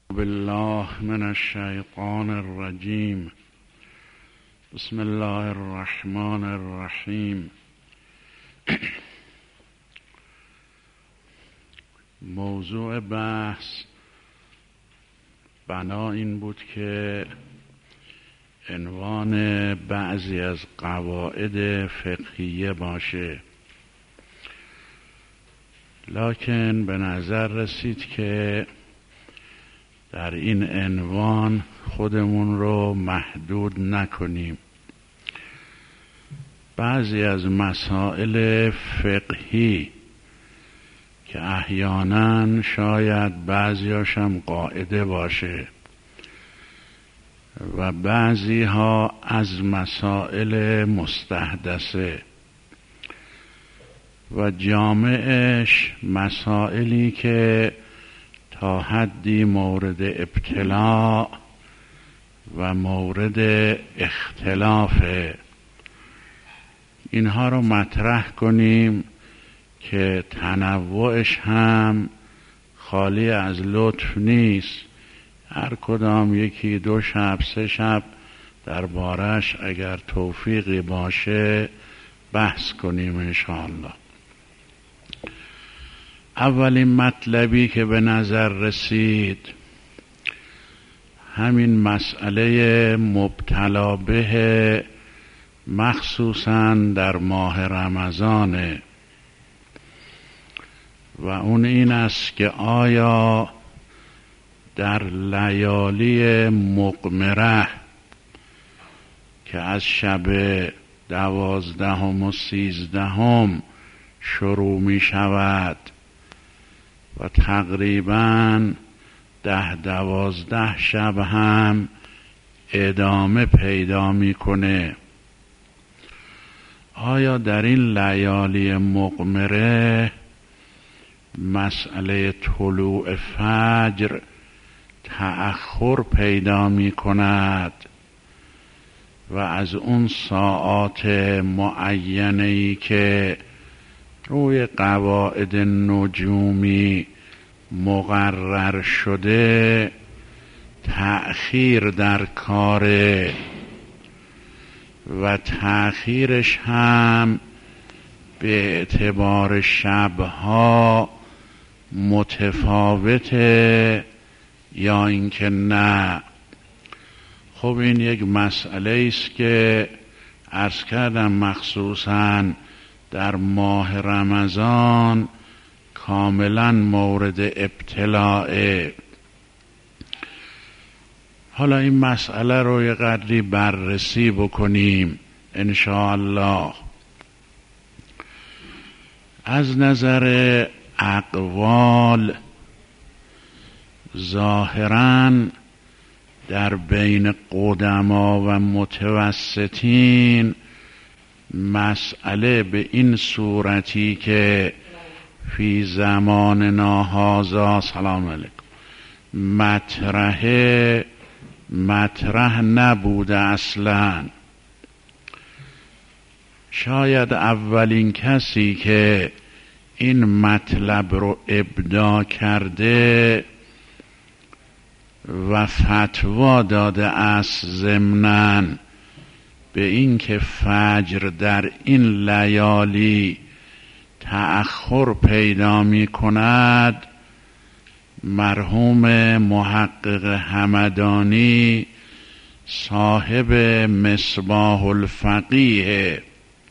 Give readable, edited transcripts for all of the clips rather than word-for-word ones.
بالله من الشیطان الرجیم. بسم الله الرحمن الرحیم. موضوع بحث بنا این بود که عنوان بعضی از قواعد فقهیه باشه، لکن به نظر رسید که در این عنوان خودمون رو محدود نکنیم. بعضی از مسائل فقهی که احیانا شاید بعضیاشم قاعده باشه و بعضی ها از مسائل مستحدثه و جامعش مسائلی که تا حدی مورد ابتلاع و مورد اختلافه، اینها رو مطرح کنیم که تنوعش هم خالی از لطف نیست. هر کدام یکی 2 شب 3 شب دربارش اگر توفیقی باشه بحث کنیم انشاءالله. اولین مطلبی که به نظر رسید همین مسئله مبتلا به مخصوصاً در ماه رمضانه و اون این است که آیا در لیالی مقمره که از شب 12 و 13 شروع می شود و تقریباً 10-12 شب هم ادامه پیدا میکنه، آیا در این لیالی مقمره مسئله طلوع فجر تأخر پیدا میکند و از اون ساعات معینه‌ای که روی قواعد نجومی مقرر شده تأخیر در کاره و تأخیرش هم به اعتبار شبها متفاوته یا اینکه نه؟ خب این یک مسئله است که عرض کردم مخصوصاً در ماه رمضان کاملا مورد ابتلاعه. حالا این مسئله رو یه قدری بررسی بکنیم انشاءالله. از نظر اقوال ظاهراً در بین قدما و متوسطین مسئله به این صورتی که فی زماننا هذا سلام علیکم مطرح نبوده اصلا. شاید اولین کسی که این مطلب رو ابداع کرده و فتوا داده است ضمناً به این که فجر در این لیالی تأخر پیدا می کند مرحوم محقق همدانی صاحب مصباح الفقیه.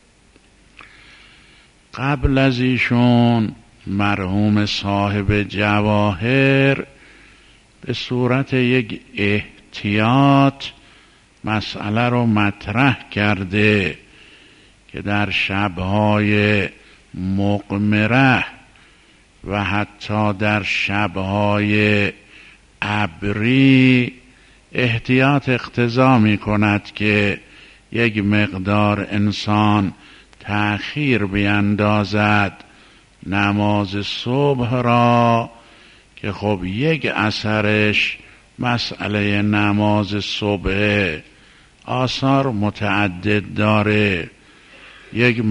قبل از ایشون مرحوم صاحب جواهر به صورت یک احتیاط مسئله رو مطرح کرده که در شبهای مقمره و حتی در شبهای ابری احتیاط اقتضا می کند که یک مقدار انسان تأخیر بیندازد نماز صبح را، که خب یک اثرش مسئله نماز صبح آثار متعدد داره. یک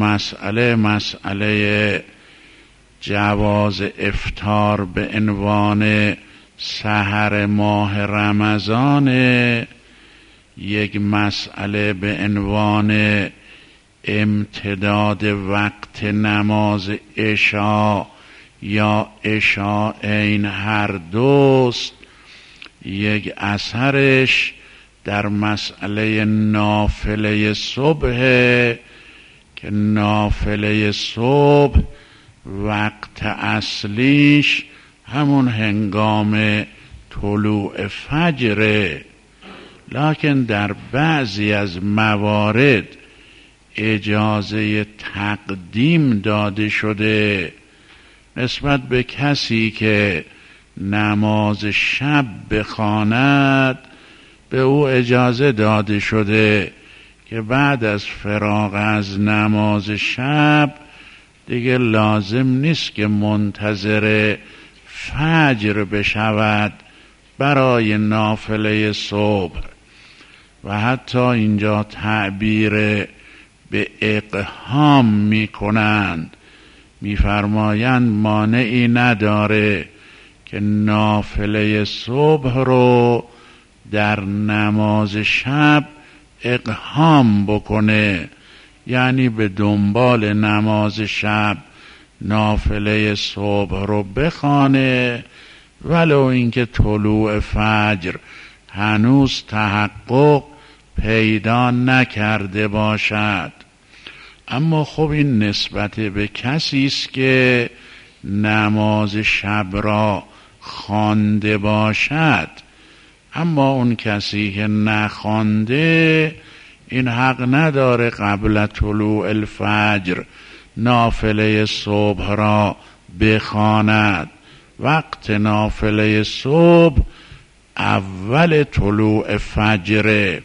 مسئله جواز افطار به عنوان سحر ماه رمضان یک مسئله به عنوان امتداد وقت نماز عشا یا عشاءین هر دوست، یک اثرش در مسئله نافله صبح که نافله صبح وقت اصلیش همون هنگام طلوع فجره، لکن در بعضی از موارد اجازه تقدیم داده شده نسبت به کسی که نماز شب بخواند. به او اجازه داده شده که بعد از فراغ از نماز شب دیگه لازم نیست که منتظر فجر بشود برای نافله صبح. و حتی اینجا تعبیر به اقهام می کنند، می فرمایند مانعی نداره که نافله صبح رو در نماز شب اقهام بکنه، یعنی به دنبال نماز شب نافله صبح رو بخوانه، ولو اینکه طلوع فجر هنوز تحقق پیدا نکرده باشد. اما خب این نسبت به کسی است که نماز شب را خوانده باشد. اما اون کسی که نخوانده این حق نداره قبل طلوع الفجر نافله صبح را بخواند. وقت نافله صبح اول طلوع فجره.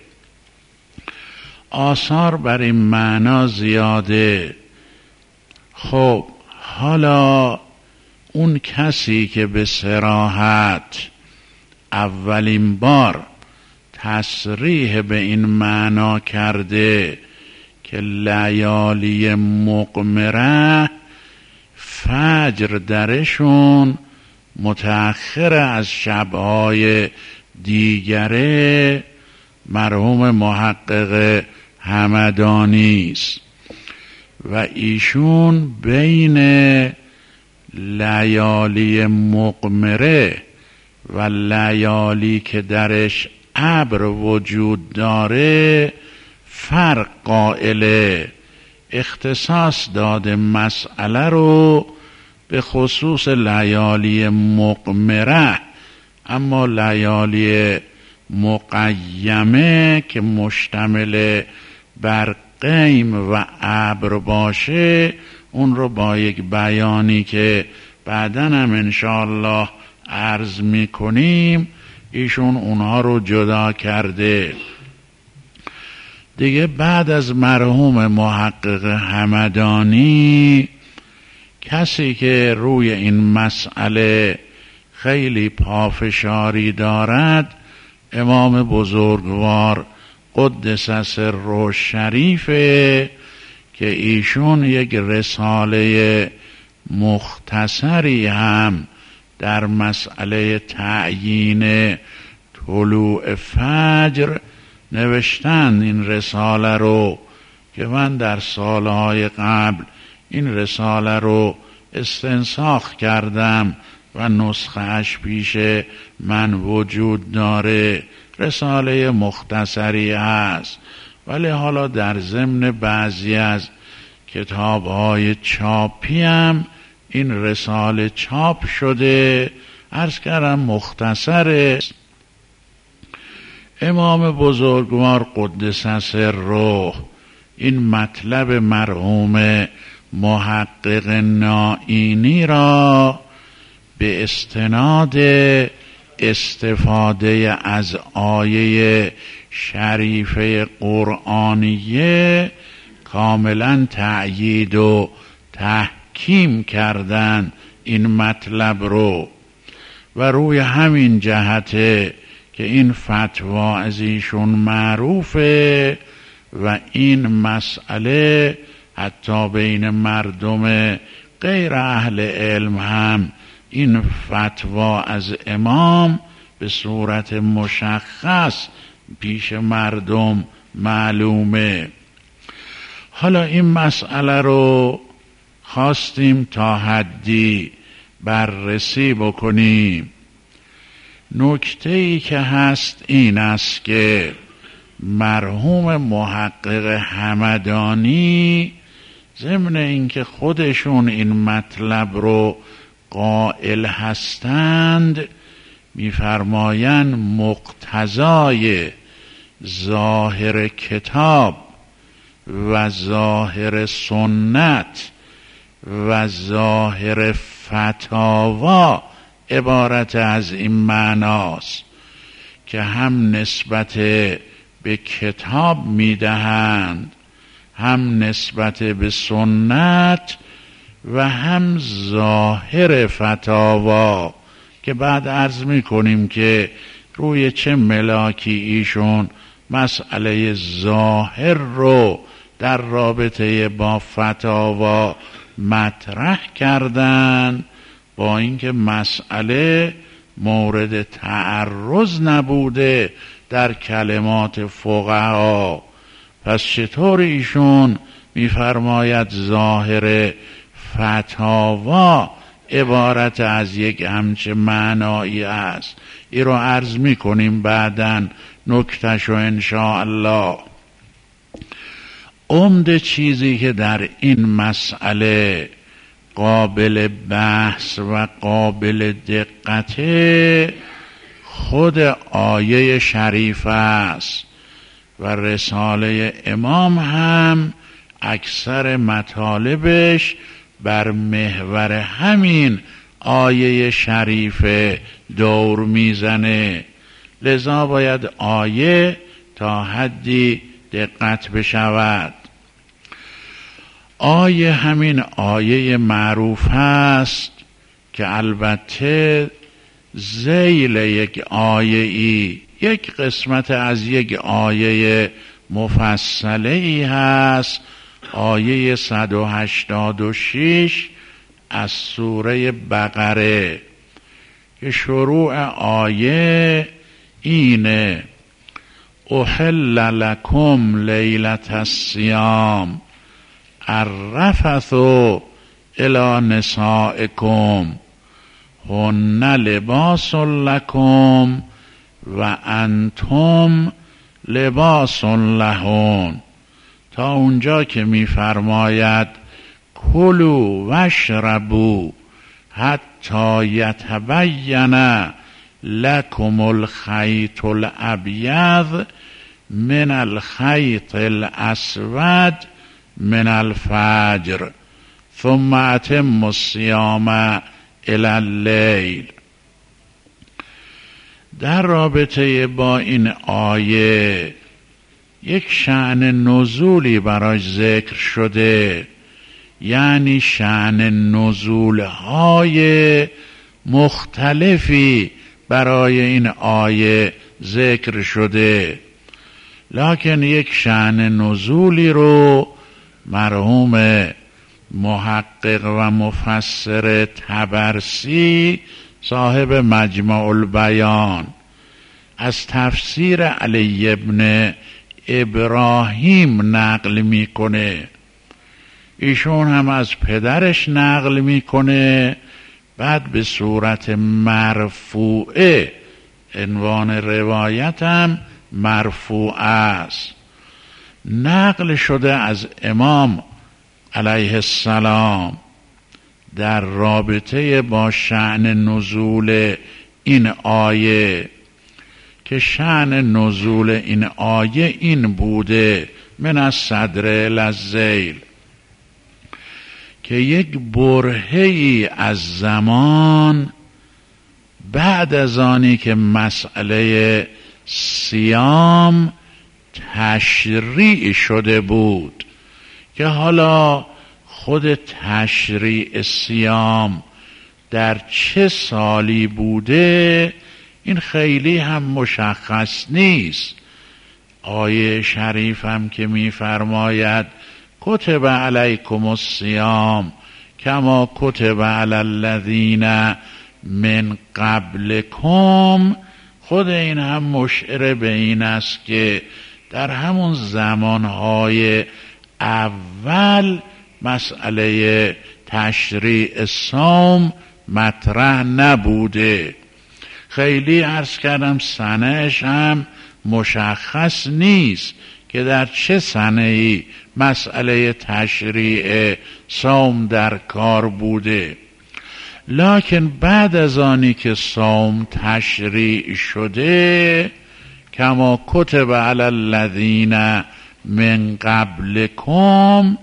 آثار بر این معنا زیاده. خب حالا اون کسی که به صراحت اولین بار تصریح به این معنا کرده که لیالی مقمره فجر درشون متأخر از شبهای دیگره، مرحوم محقق همدانی است و ایشون بین لیالی مقمره و لیالی که درش ابر وجود داره فرق قائله. اختصاص داده مسئله رو به خصوص لیالی مقمره، اما لیالی مقیمه که مشتمل بر غیم و ابر باشه اون رو با یک بیانی که بعداً هم انشاءالله عرض میکنیم ایشون اونها رو جدا کرده. دیگه بعد از مرحوم محقق همدانی کسی که روی این مسئله خیلی پافشاری دارد امام بزرگوار قدس سره شریفه که ایشون یک رساله مختصری هم در مسئله تعیین طلوع فجر نوشتند. این رساله رو که من در سالهای قبل این رساله رو استنساخ کردم و نسخه اش پیش من وجود داره، رساله مختصری هست، ولی حالا در ضمن بعضی از کتاب‌های چاپی هم این رساله چاپ شده. عرض کردم مختصره. امام بزرگوار قدس سره این مطلب مرحوم محقق نائینی را به استناد استفاده از آیه شریفه قرآنیه کاملا تأیید و تحکیم کردن این مطلب رو و روی همین جهته که این فتوا از ایشون معروفه و این مسئله حتی بین مردم غیر اهل علم هم این فتوا از امام به صورت مشخص پیش مردم معلومه. حالا این مسئله رو خواستیم تا حدی بررسی بکنیم. نکته‌ای که هست این است که مرحوم محقق همدانی ضمن اینکه خودشون این مطلب رو قائل هستند می‌فرمایند مقتضای ظاهر کتاب و ظاهر سنت و ظاهر فتاوا عبارت از این معناست که هم نسبت به کتاب میدهند، هم نسبت به سنت و هم ظاهر فتاوا، که بعد عرض میکنیم که روی چه ملاکی ایشون مسئله ظاهر رو در رابطه با فتاوا مطرح کردن، با اینکه مسئله مورد تعرض نبوده در کلمات فقها. پس چطور ایشون میفرماید ظاهر فتاوا عبارت از یک همچه معنایی است؟ این رو عرض میکنیم بعداً نکتهشو انشاءالله. عمده چیزی که در این مسئله قابل بحث و قابل دقته خود آیه شریف است و رساله امام هم اکثر مطالبش بر محور همین آیه شریف دور میزنه. لذا باید آیه تا حدی دقت بشود. آیه همین آیه معروف است که البته ذیل یک آیه ای یک قسمت از یک آیه مفصله ای هست، آیه 186 از سوره بقره که شروع آیه اینه: احل لکم لیلة الصیام الرفث الی نسائکم هن لباس لکم و انتم لباس لهن، تا اونجا که میفرماید کلوا واشربوا حتی یتبین لکم الخیط الابیض من الخیط الاسود من الفجر ثم اتموا الصیام الی اللیل. در رابطه با این آیه یک شأن نزولی براش ذکر شده، یعنی شأن نزولهای مختلفی برای این آیه ذکر شده، لکن یک شأن نزولی رو مرحوم محقق و مفسر طبرسی صاحب مجمع البیان از تفسیر علی ابن ابراهیم نقل میکنه. ایشون هم از پدرش نقل میکنه، بعد به صورت مرفوعه، عنوان روایت هم مرفوع است، نقل شده از امام علیه السلام در رابطه با شأن نزول این آیه، که شأن نزول این آیه این بوده: من الصدر الی الذیل، که یک برهه‌ای از زمان بعد از آنی که مسئله صیام تشریع شده بود، که حالا خود تشریع صیام در چه سالی بوده این خیلی هم مشخص نیست. آیه شریف هم که می‌فرماید کتب علیکم الصیام کما کتب علی الذین من قبلکم، خود این هم مشعر به این است که در همون زمانهای اول مسئله تشریع صوم مطرح نبوده. خیلی عرض کردم سنهش هم مشخص نیست که در چه سنه‌ای مسئله تشریع صوم در کار بوده، لکن بعد از آنی که صوم تشریع شده، کما کتب علی الذین من قبلکم،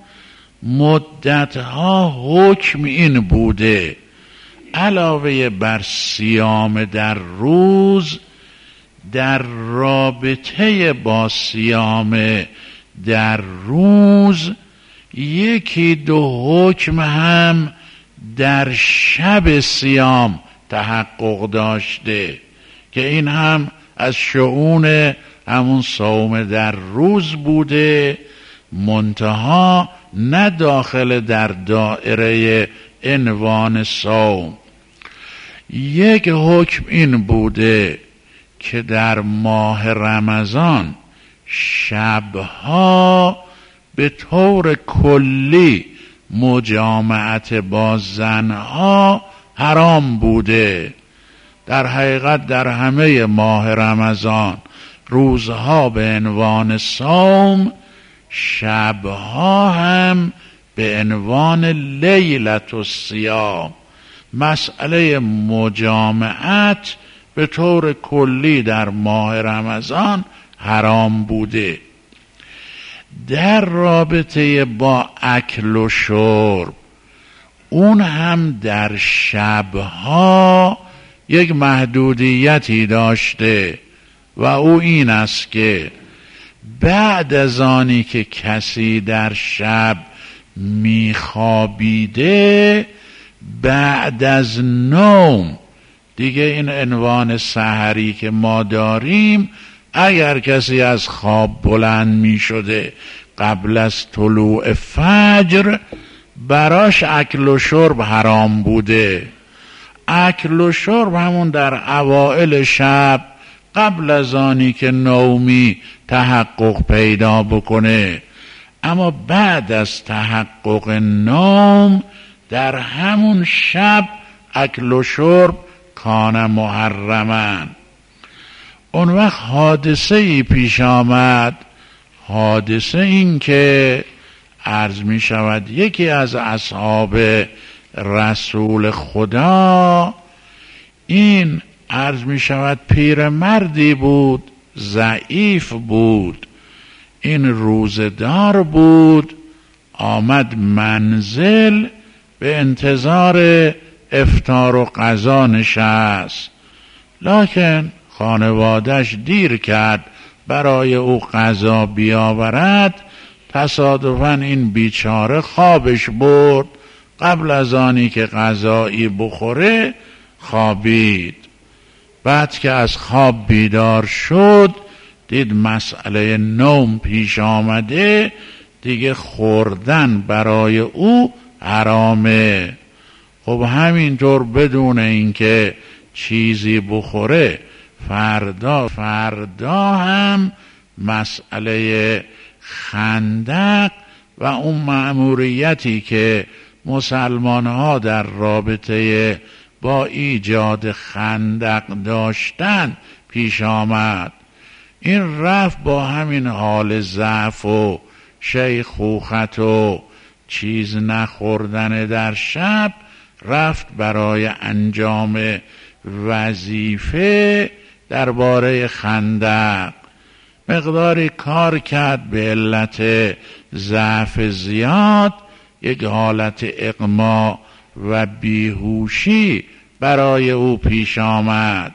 مدتها حکم این بوده علاوه بر صیام در روز، در رابطه با صیام در روز یکی دو حکم هم در شب صیام تحقق داشته که این هم از شؤون همون صوم در روز بوده، منتها نه داخل در دایره عنوان صوم. یک حکم این بوده که در ماه رمضان شبها به طور کلی مجامعت با زنها حرام بوده. در حقیقت در همه ماه رمضان روزها به عنوان صوم، شبها هم به عنوان لیلة الصیام. مسئله مجامعت به طور کلی در ماه رمضان حرام بوده. در رابطه با اکل و شرب، اون هم در شبها یک محدودیتی داشته و او این است که بعد از آنی که کسی در شب میخوابیده، بعد از نوم دیگه این عنوان سحری که ما داریم، اگر کسی از خواب بلند می شده قبل از طلوع فجر، براش اکل و شرب حرام بوده. اکل و شرب همون در اوائل شب قبل از آنی که نومی تحقق پیدا بکنه، اما بعد از تحقق نوم در همون شب اکل و شرب کان محرمن. اون وقت حادثه ای پیش آمد، حادثه این که عرض می شود یکی از اصحاب رسول خدا، این عرض می شود پیرمردی بود، ضعیف بود، این روزدار بود، آمد منزل به انتظار افطار و غذا نشست، لکن خانوادش دیر کرد برای او غذا بیاورد. تصادفاً این بیچاره خوابش برد، قبل از آنی که غذایی بخوره خوابید. بعد که از خواب بیدار شد، دید مسئله نوم پیش آمده، دیگه خوردن برای او حرامه. خب همینطور بدون اینکه چیزی بخوره فردا هم مسئله خندق و اون مأموریتی که مسلمان ها در رابطه با ایجاد خندق داشتن پیش آمد. این رفت با همین حال ضعف و شیخوخت و چیز نخوردن در شب، رفت برای انجام وظیفه درباره خندق. مقداری کار کرد، به علت ضعف زیاد یک حالت اغما و بیهوشی برای او پیش آمد.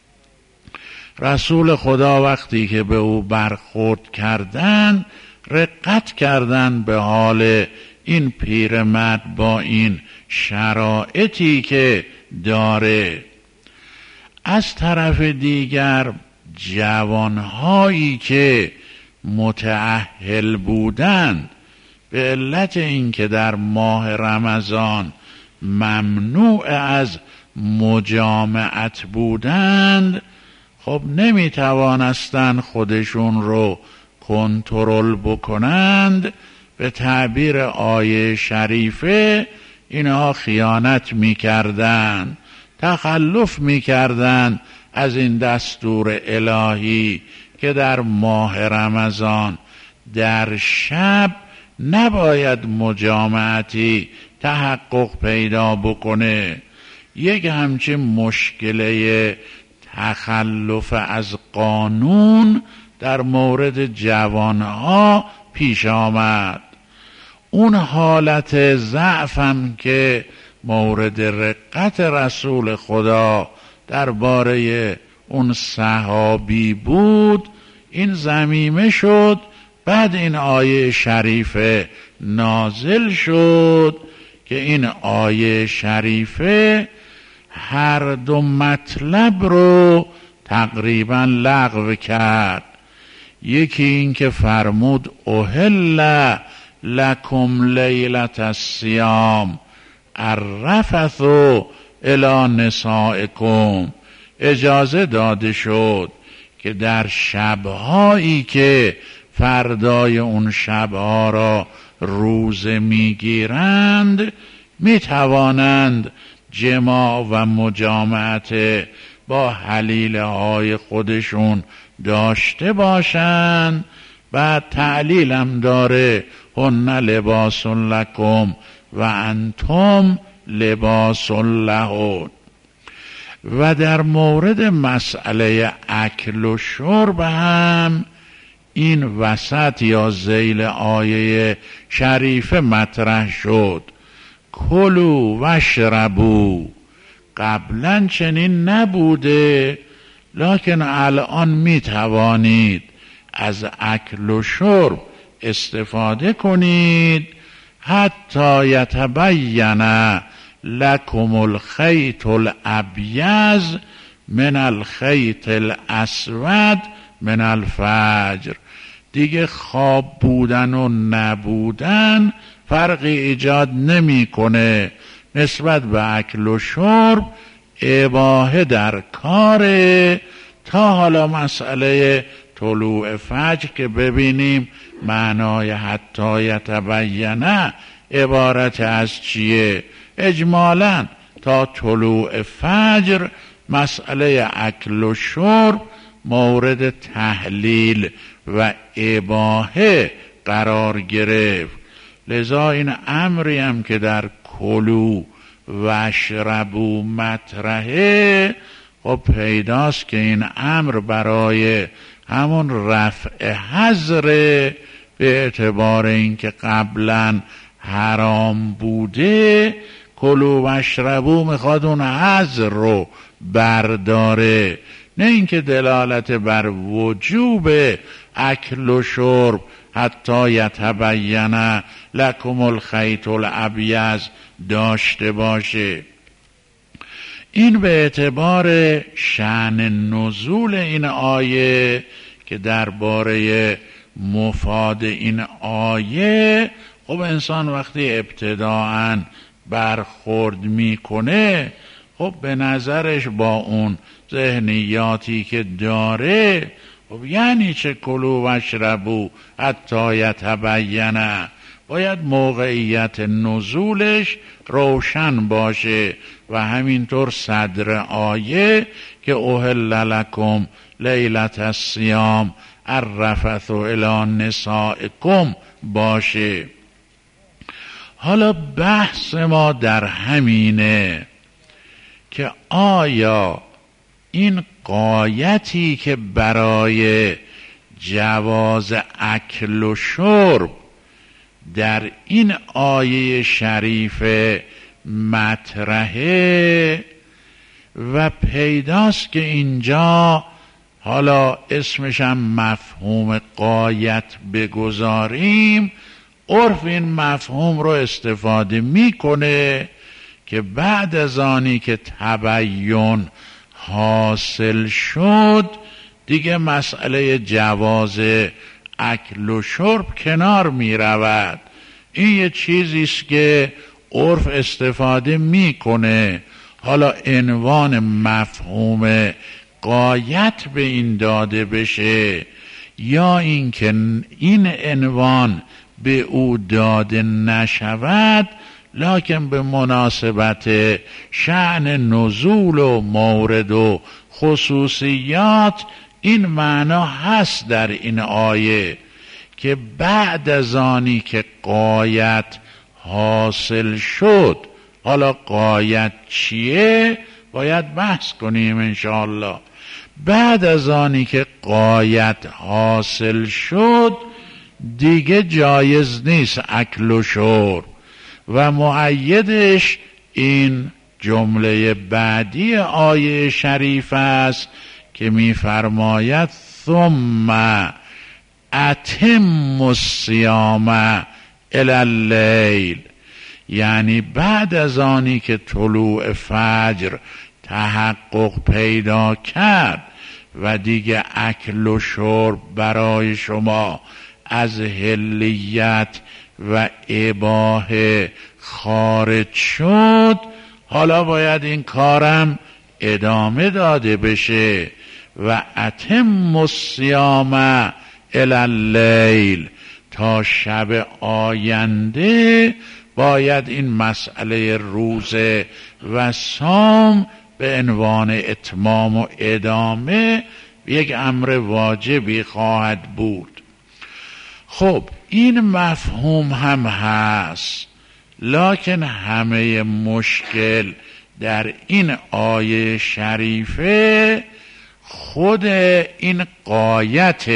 رسول خدا وقتی که به او برخورد کردند، رقت کردند به حال این پیرمرد با این شرایطی که داره. از طرف دیگر جوانهایی که متأهل بودند، به علت اینکه در ماه رمضان ممنوع از مجامعت بودند خب نمیتوانستند خودشون رو کنترل بکنند. به تعبیر آیه شریفه اینها خیانت میکردند، تخلف میکردند از این دستور الهی که در ماه رمضان در شب نباید مجامعتی تحقق پیدا بکنه. یک همچین مشکله تخلف از قانون در مورد جوانها پیش آمد. اون حالت ضعفم که مورد رقت رسول خدا درباره اون صحابی بود، این ضمیمه شد. بعد این آیه شریفه نازل شد که این آیه شریفه هر دو مطلب رو تقریبا لغو کرد. یکی این که فرمود احل لکم لیلة الصیام الرفث الی نسائکم، اجازه داده شد که در شبهایی که فردای اون شبها را روزه میگیرند میتوانند جماع و مجامعت با حلیله های خودشون داشته باشند. بعد تعلیلم داره هن لباس لکم و انتم لباس لهن. و در مورد مسئله اکل و شرب هم این وسط یا ذیل آیه شریفه مطرح شد. کلوا واشربوا، قبلا چنین نبوده لکن الان می توانید از اکل و شرب استفاده کنید حتی یتبین لکم الخیط الابیض من الخیط الاسود من الفجر. دیگه خواب بودن و نبودن فرقی ایجاد نمیکنه. نسبت به اکل و شرب اباحه در کاره. تا حالا مسئله طلوع فجر که ببینیم معنای حتی یتبین عبارت از چیه. اجمالاً تا طلوع فجر مسئله اکل و شرب مورد تحلیل و اباحه قرار گرفت. لذا این امری هم که در کلوا واشربوا مطرحه، خب پیداست که این امر برای همون رفع حظر، به اعتبار اینکه قبلا حرام بوده. کلوا واشربوا میخواد اون حظر رو برداره، نه اینکه دلالت بر وجوب اکل و شرب حتی یتبین لکم الخیط الابیض داشته باشه. این به اعتبار شأن نزول این آیه که درباره مفاد این آیه، خب انسان وقتی ابتداعاً برخورد میکنه خب به نظرش با اون ذهنیاتی که داره خب یعنی چه کلوا واشربوا حتی یتبین، باید موقعیت نزولش روشن باشه. و همینطور صدر آیه که احل لکم لیلة الصیام الرفث الی نسائکم باشه. حالا بحث ما در همینه که آیا این غایتی که برای جواز اکل و شرب در این آیه شریفه مطرحه و پیداست که اینجا حالا اسمشم مفهوم غایت بگذاریم، عرف این مفهوم رو استفاده میکنه که بعد از آنی که تبیین حاصل شد دیگه مسئله جواز اکل و شرب کنار می رود. این یه چیزیست که عرف استفاده میکنه. حالا عنوان مفهوم غایت به این داده بشه یا اینکه این عنوان به او داده نشود، لکن به مناسبت شأن نزول و مورد و خصوصیات این معنا هست در این آیه که بعد از آنی که غایت حاصل شد. حالا غایت چیه؟ باید بحث کنیم انشاءالله. بعد از آنی که غایت حاصل شد دیگه جایز نیست اکل و شرب، و مؤیدش این جمله بعدی آیه شریف است که می‌فرماید ثم اتم الصیام الی اللیل، یعنی بعد از آنی که طلوع فجر تحقق پیدا کرد و دیگه اکل و شرب برای شما از حلیت و اباحه خارج شد، حالا باید این کارم ادامه داده بشه و اتم الصیام الی اللیل، تا شب آینده باید این مسئله روزه و صوم به عنوان اتمام و ادامه یک امر واجبی خواهد بود. خب این مفهوم هم هست، لکن همه مشکل در این آیه شریفه خود این غایت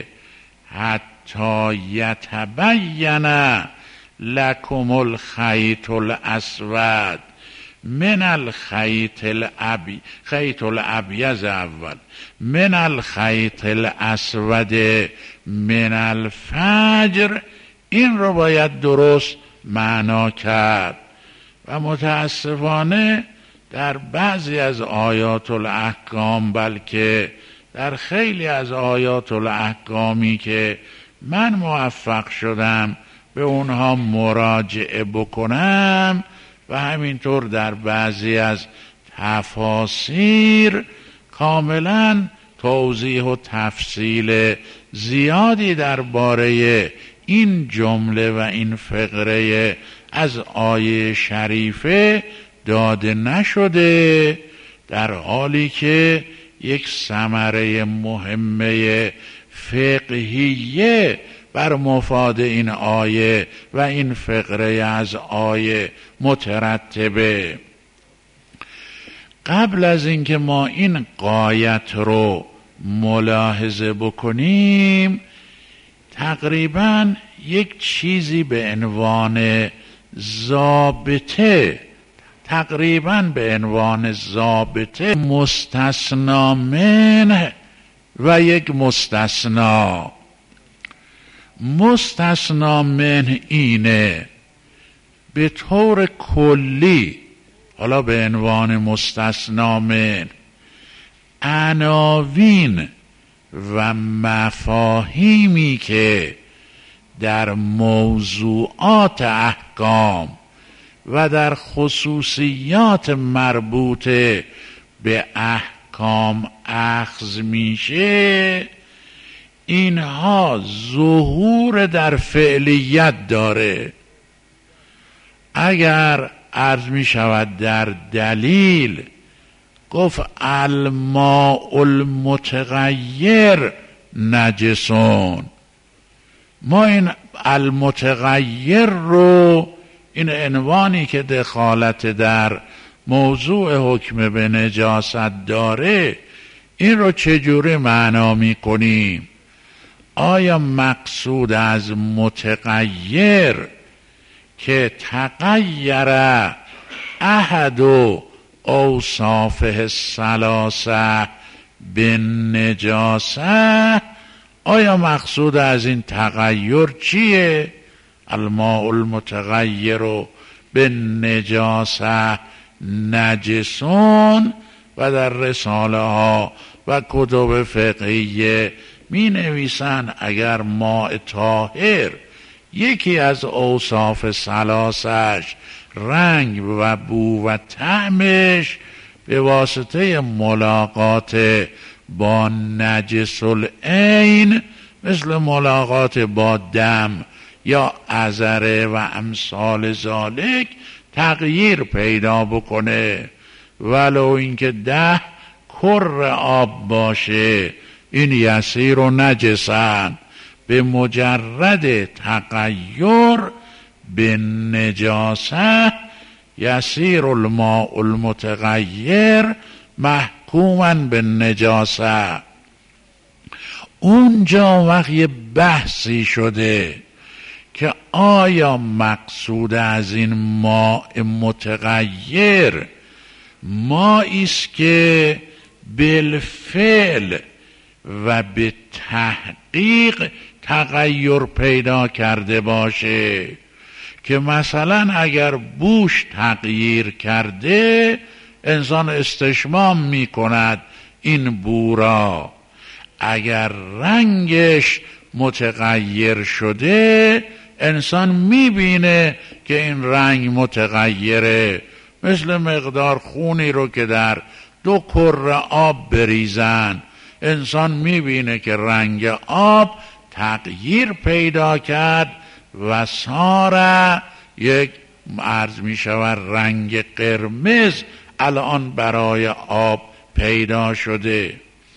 حتی یتبین لکم الخیط الاسود من الخیط الابیض اول من الخیط الاسود من الفجر، این رو باید درست معنا کرد. و متاسفانه در بعضی از آیات الاحکام، بلکه در خیلی از آیات الاحکامی که من موفق شدم به اونها مراجعه بکنم و همینطور در بعضی از تفاسیر، کاملا توضیح و تفصیل زیادی درباره این جمله و این فقره از آیه شریفه داده نشده، در حالی که یک ثمره مهمه فقهیه بر مفاد این آیه و این فقره از آیه مترتبه. قبل از اینکه ما این غایت رو ملاحظه بکنیم، تقریباً یک چیزی به عنوان ضابطه، مستثنا منه و یک مستثنا. مستثنا منه اینه به طور کلی، حالا به عنوان مستثنا منه عناوین و مفاهیمی که در موضوعات احکام و در خصوصیات مربوطه به احکام اخذ میشه، اینها ظهور در فعلیت داره. اگر عرض می شود در دلیل گفت الماء المتغیر نجسون، ما این المتغیر رو، این عنوانی که دخالت در موضوع حکم به نجاست داره، این رو چجوری معنا می کنیم؟ آیا مقصود از متغیر که تغیر احد اوصافه الثلاثه بالنجاسه، آیا مقصود از این تغییر چیه؟ الماء المتغیر بالنجاسه نجسون. و در رساله ها و کتب فقهیه می نویسن اگر ماء طاهر یکی از اوصاف ثلاثش رنگ و بو و طعمش به واسطه ملاقات با نجس العین مثل ملاقات با دم یا عذره و امثال ذالک تغییر پیدا بکنه. ولو اینکه 10 کر آب باشه این یسیر و نجسن، به مجرد تغییر به نجاسه یسیر الماء المتغیر محکوما به نجاسه. اونجا وقت یه بحثی شده که آیا مقصود از این ماء متغیر مائی است که بالفعل و به تحقیق تغییر پیدا کرده باشه، که مثلا اگر بوش تغییر کرده انسان استشمام می کند این بو را، اگر رنگش متغیر شده انسان می بینه که این رنگ متغیره، مثل مقدار خونی رو که در 2 کره آب بریزن انسان می بینه که رنگ آب تغییر پیدا کرد و ساره یک عرض می شود رنگ قرمز الان برای آب پیدا شده.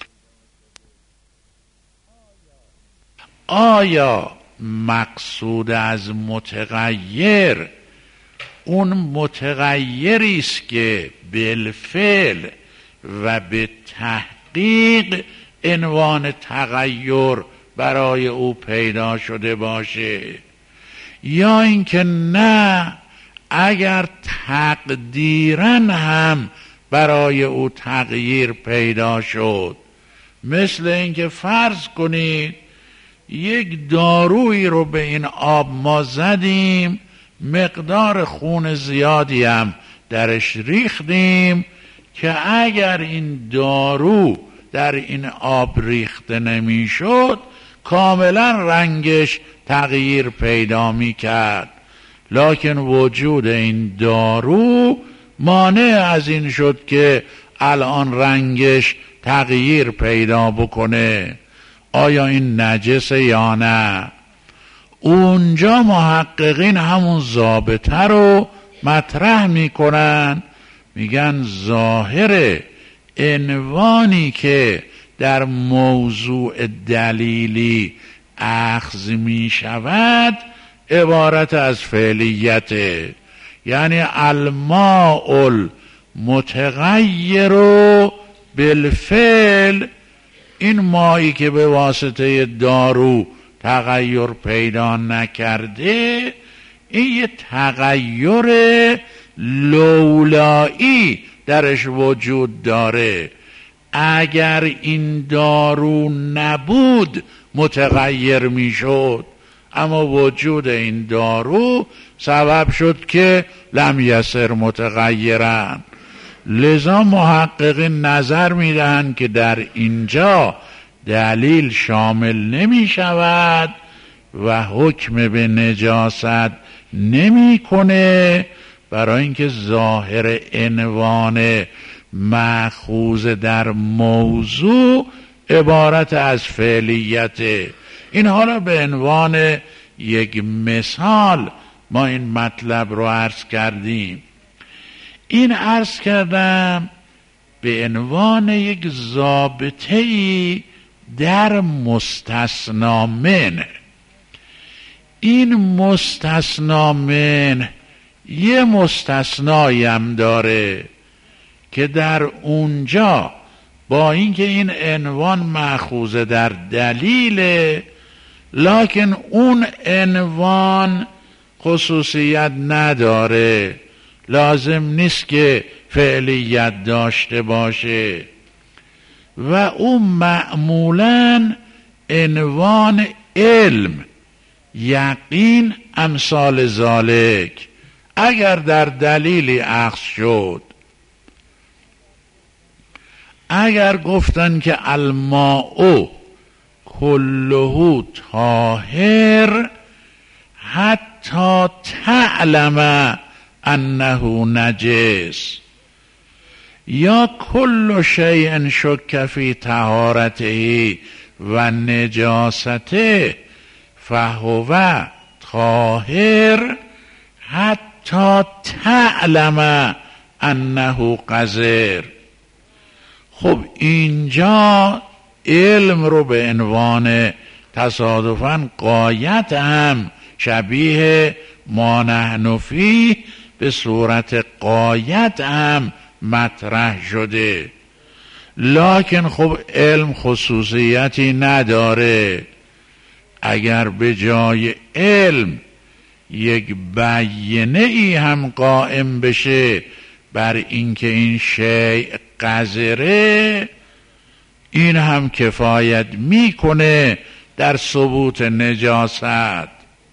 آیا مقصود از متغیر اون متغیری است که بالفعل و به تحقیق عنوان تغییر برای او پیدا شده باشه، یا اینکه نه اگر تقدیراً هم برای او تغییر پیدا شد، مثل اینکه فرض کنید یک دارویی رو به این آب ما زدیم، مقدار خون زیادی هم درش ریختیم که اگر این دارو در این آب ریخته نمیشد کاملا رنگش تغییر پیدا میکرد، لکن وجود این دارو مانع از این شد که الان رنگش تغییر پیدا بکنه. آیا این نجسه یا نه؟ اونجا محققین همون ضابطه رو مطرح میکنن، میگن ظاهر عنوانی که در موضوع دلیلی اخذ میشود عبارت از فعلیته، یعنی الماء المتغیر بالفعل، این مایی که به واسطه دارو تغییر پیدا نکرده این یه تغییر لولایی درش وجود داره، اگر این دارو نبود متغیر میشد، اما وجود این دارو سبب شد که لم یصر متغیرن. لذا محققین نظر میدهند که در اینجا دلیل شامل نمی شود و حکم به نجاست نمی کنه، برای اینکه ظاهر عنوان مأخوذ در موضوع عبارت از فعلیت. این حالا به عنوان یک مثال ما این مطلب رو عرض کردیم. این عرض کردم به عنوان یک ضابطه‌ای در مستثنا من. این مستثنا من یه مستثنایی هم داره که در اونجا با اینکه این عنوان مأخوذ در دلیله، لکن اون عنوان خصوصیت نداره، لازم نیست که فعلیت داشته باشه و اون معمولاً عنوان علم، یقین، امثال ذالک اگر در دلیلی اخذ شد. اگر گفتن که الماء کله طاهر، حتی تعلم انه نجس یا کل شیء شک فی طهارته و نجاسته فهو طاهر حتی تعلم انه قذر. خب اینجا علم رو به عنوان تصادفاً غایت هم شبیه ما نحن فیه به صورت غایت هم مطرح شده، لکن خب علم خصوصیتی نداره. اگر به جای علم یک بیینه ای هم قائم بشه بر اینکه این شیء قذره، این هم کفایت میکنه در ثبوت نجاست.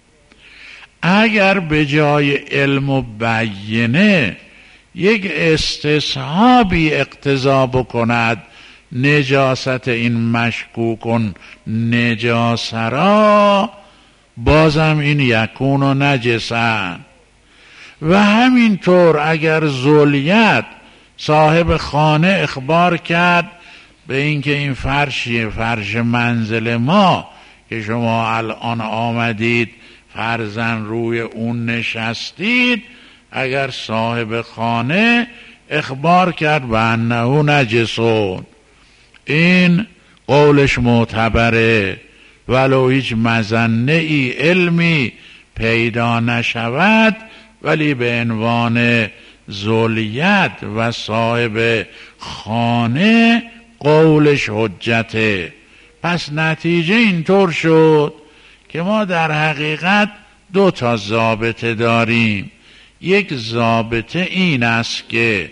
اگر به جای علم و بیینه یک استصحابی اقتضا بکند نجاست این مشکوکن نجاس را، بازم این یکون و نجسن. و همینطور اگر ذولیت صاحب خانه اخبار کرد به اینکه این فرشیه، فرش منزل ما که شما الان آمدید فرزن روی اون نشستید، اگر صاحب خانه اخبار کرد به انه نجسون، این قولش معتبره، ولو هیچ مظنه ای علمی پیدا نشود، ولی به عنوان ذولیت و صاحب خانه قولش حجته. پس نتیجه اینطور شد که ما در حقیقت دو تا ضابطه داریم. یک ضابطه این است که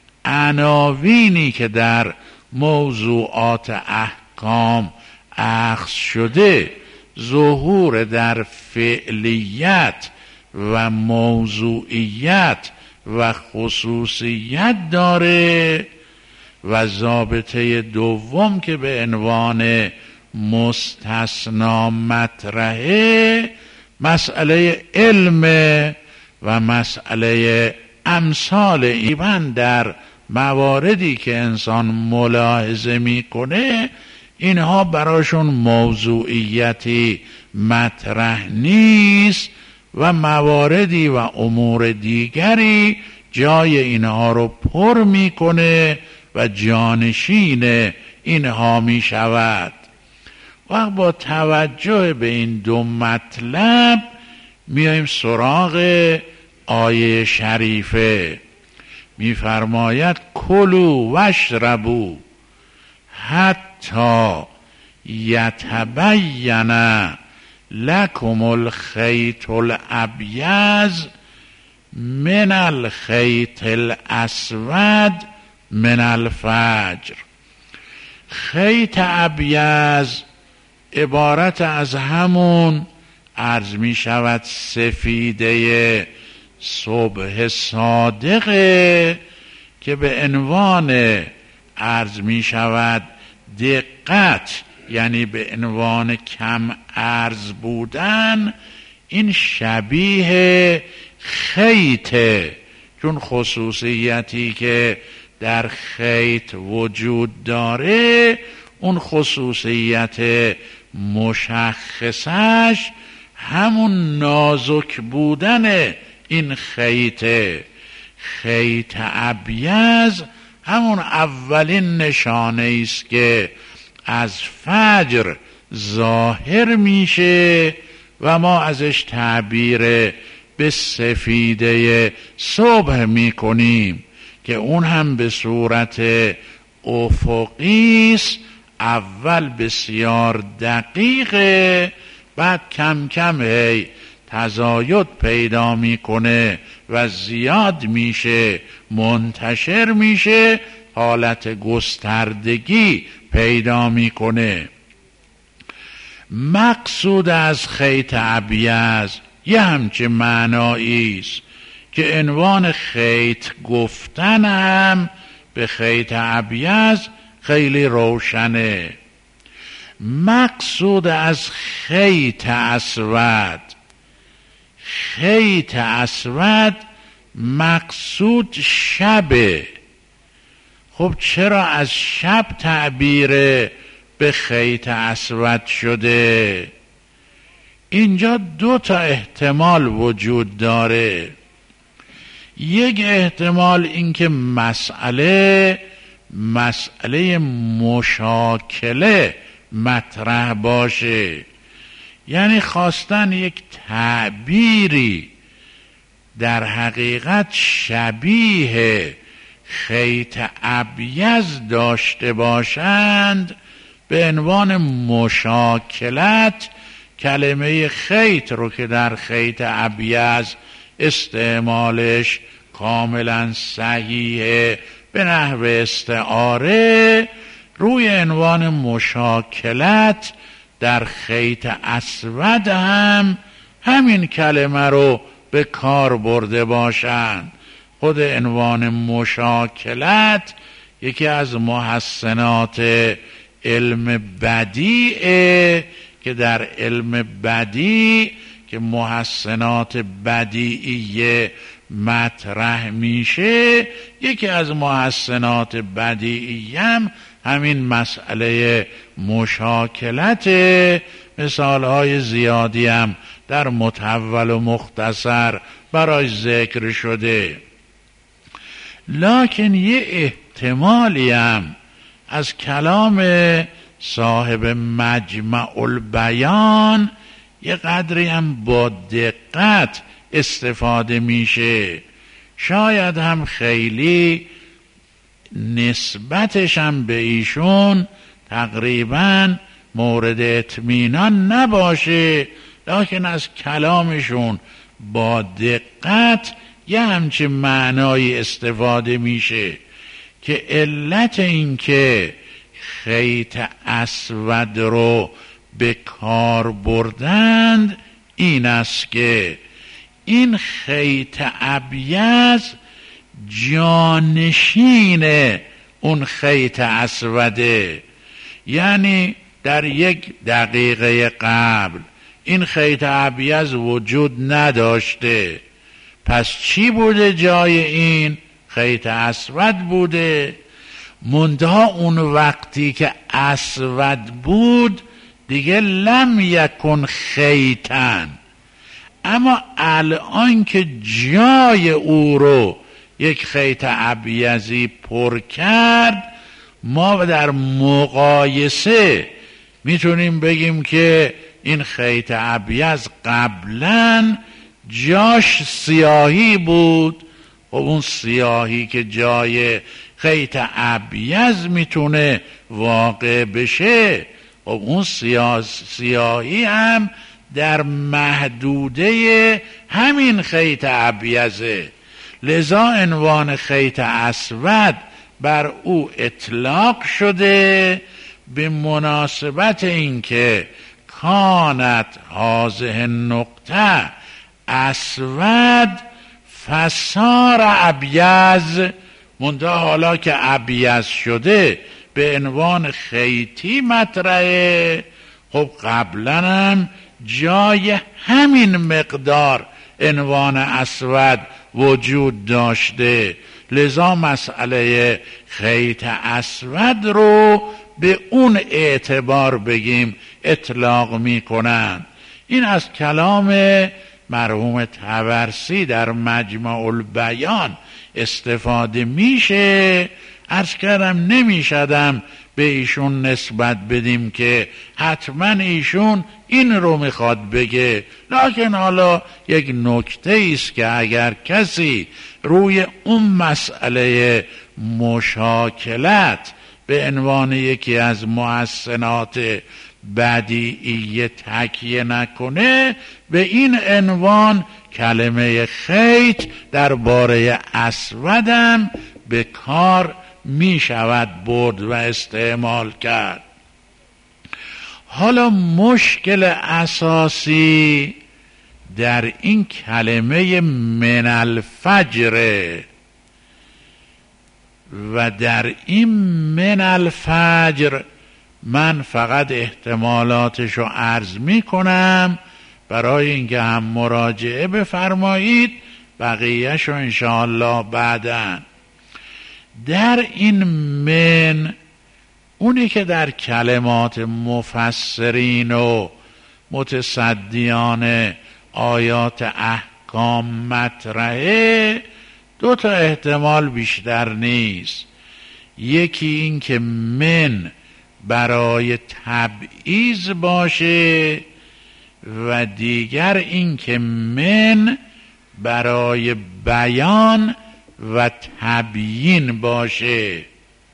عناوینی که در موضوعات احکام اخذ شده ظهور در فعلیت و موضوعیت و خصوصیت داره، و ضابطه دوم که به عنوان مستثنا مطرحه مسئله علم و مسئله امثال ایمان در مواردی که انسان ملاحظه میکنه اینها براشون موضوعیتی مطرح نیست و مواردی و امور دیگری جای اینها رو پر میکنه و جانشین اینها میشود. و با توجه به این دو مطلب میایم سراغ آیه شریفه. میفرماید کلوا واشربوا حتی یتبین لکم الخیط الابیض من الخیط الاسود من الفجر. خیط ابیض عبارت از همون عرض می شود سفیده صبح صادقه که به عنوان عرض می شود دقت، یعنی به عنوان کم عرض بودن، این شبیه خیطه، چون خصوصیتی که در خیط وجود داره اون خصوصیت مشخصش همون نازک بودن این خیطه. خیط ابیض همون اولین نشانه است که از فجر ظاهر میشه و ما ازش تعبیر به سفیده صبح میکنیم که اون هم به صورت افقی است. اول بسیار دقیقه، بعد کم کم تزاید پیدا میکنه و زیاد میشه، منتشر میشه، حالت گستردگی پیدا میکنه. مقصود از خیط ابیض یه همچه معنایی است که عنوان خیط گفتن هم به خیط ابیض خیلی روشنه. مقصود از خیط اسود خیط اسود مقصود شبه. خب چرا از شب تعبیر به خیط اسود شده؟ اینجا 2 احتمال وجود داره. یک احتمال این که مسئله مشاکله مطرح باشه، یعنی خواستن یک تعبیری در حقیقت شبیه خیط ابیض داشته باشند به عنوان مشاکلت. کلمه خیط رو که در خیط ابیض استعمالش کاملا صحیحه به نحو استعاره، روی عنوان مشاکلت در خیط اسود هم همین کلمه رو به کار برده باشند. خود عنوان مشاکلت یکی از محسنات علم بدیعه که در علم بدیع که محسنات بدیعیه مطرح میشه، یکی از محسنات بدیعیه هم همین مسئله مشاکلت. مثالهای زیادی هم در مطول و مختصر برای ذکر شده. لکن یه احتمالی هم از کلام صاحب مجمع البیان یه قدری هم با دقت استفاده میشه. شاید هم خیلی نسبتش هم به ایشون تقریبا مورد اطمینان نباشه، لکن از کلامشون با دقت یه همچین معنایی استفاده میشه که علت این که خیط اسود رو به کار بردند این است که این خیط ابیض جانشین اون خیط اسوده. یعنی در 1 دقیقه قبل این خیط ابیض وجود نداشته، پس چی بوده جای این؟ خیط اسود بوده. منتها اون وقتی که اسود بود دیگه لم یکن خیطن، اما الان که جای او رو یک خیط ابیضی پر کرد، ما در مقایسه میتونیم بگیم که این خیط ابیض قبلا جاش سیاهی بود. و اون سیاهی که جای خیط ابیض میتونه واقع بشه، و اون سیاهی هم در محدوده همین خیط ابیضه. لذا عنوان خیط اسود بر او اطلاق شده به مناسبت اینکه کانت هذه النقطه اسود فصار ابیض، منتها حالا که ابیض شده به عنوان خیطی مطرحه. خب قبلا هم جای همین مقدار عنوان اسود وجود داشته، لذا مسئله خیط اسود رو به اون اعتبار بگیم اطلاق میکنن. این از کلام مرحوم طبرسی در مجمع البیان استفاده میشه. عرض کردم نمیشدم به ایشون نسبت بدیم که حتما ایشون این رو میخواد بگه، لکن حالا یک نکته است که اگر کسی روی اون مسئله مشاکلت به عنوان یکی از محسنات بدیعیه تکیه نکنه، به این عنوان کلمه خیط درباره اسودم به کار می شود برد و استعمال کرد. حالا مشکل اساسی در این کلمه من الفجر و در این من الفجر من فقط احتمالاتش رو عرض می کنم برای اینکه هم مراجعه بفرمایید، بقیهش رو انشاءالله بعداً. در این من، اونی که در کلمات مفسرین و متصدیان آیات احکام مطرحه، دو تا احتمال بیشتر نیست. یکی این که من برای تبعیض باشه و دیگر این که من برای بیان و تبیین باشه.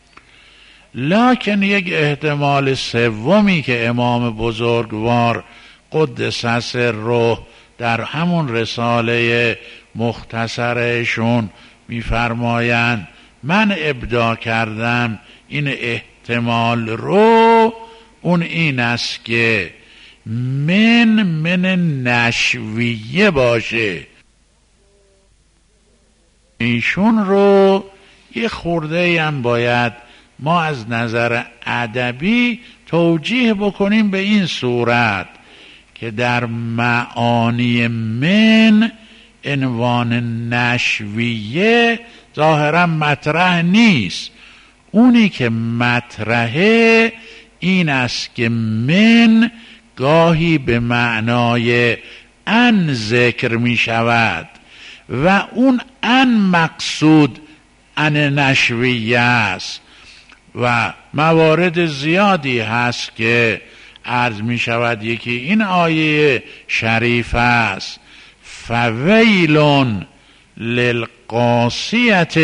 لکن یک احتمال سومی که امام بزرگوار قدس سره در همون رساله مختصرشون میفرمایند من ابداع کردم این احتمال رو، اون این است که من نشویه باشه. ایشون رو یه خورده هم باید ما از نظر ادبی توجیه بکنیم به این صورت که در معانی من عنوان نشویه ظاهرا مطرح نیست. اونی که مطرحه این است که من گاهی به معنای ان ذکر می شود و اون ان مقصود ان نشویه است و موارد زیادی هست که عرض می شود. یکی این آیه شریف است فویلون للقاسیت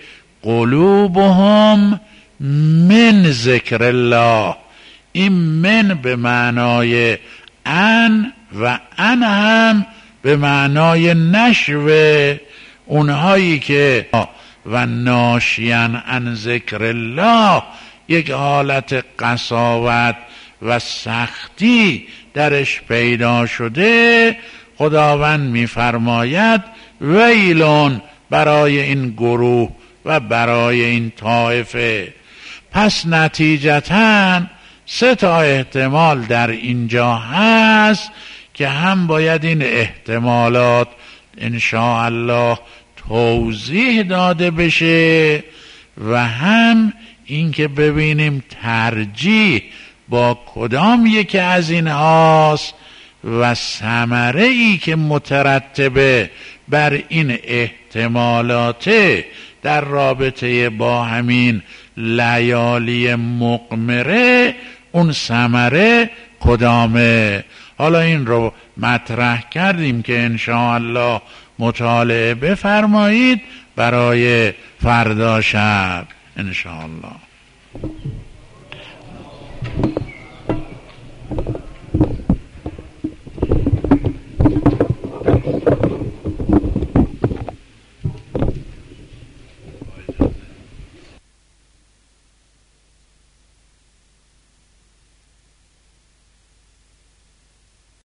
قلوبهم من ذکر الله. این من به معنای ان و ان هم به معنای نشوه. اونهایی که و ناشیان عن ذکر الله یک حالت قساوت و سختی درش پیدا شده، خداوند میفرماید ویلون برای این گروه و برای این طایفه. پس نتیجتاً سه تا احتمال در اینجا هست که هم باید این احتمالات انشاءالله توضیح داده بشه و هم اینکه ببینیم ترجیح با کدام یکی از این هاست و ثمره ای که مترتبه بر این احتمالات در رابطه با همین لیالی مقمره، اون ثمره کدامه. حالا این رو مطرح کردیم که انشاءالله مطالعه بفرمایید برای فردا شب انشاءالله.